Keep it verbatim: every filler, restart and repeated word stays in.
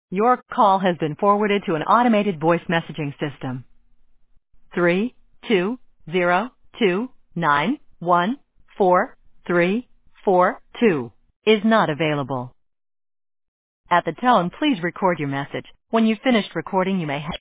Your call has been forwarded to an automated voice messaging system. Three two zero two nine one four three four two is not available. At the tone, please record your message. When you've finished recording, you may hang